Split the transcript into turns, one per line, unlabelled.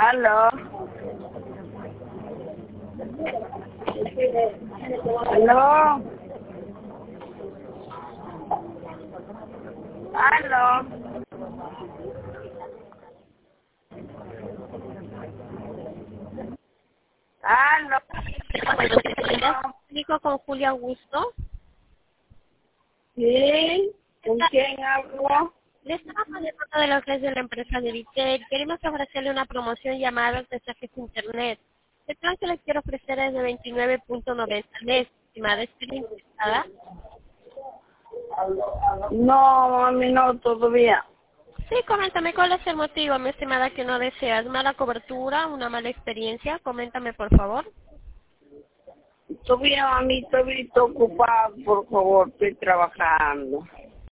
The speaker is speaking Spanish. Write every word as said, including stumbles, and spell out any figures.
Aló. Aló. Aló. Aló.
Explico con Julio Augusto.
Sí. ¿Con quién hablo?
Le estaba poniendo de lo que es de la empresa de Vitel. Queremos ofrecerle una promoción llamada mensajes internet. El plan que les quiero ofrecer es de veintinueve punto noventa al mes. Estimada, ¿estaría interesada?
No, a mí no, todavía.
Sí, coméntame cuál es el motivo, mi estimada, que no deseas. ¿Mala cobertura? ¿Una mala experiencia? Coméntame, por favor.
Todavía a mí todavía estoy ocupado, por favor, estoy trabajando.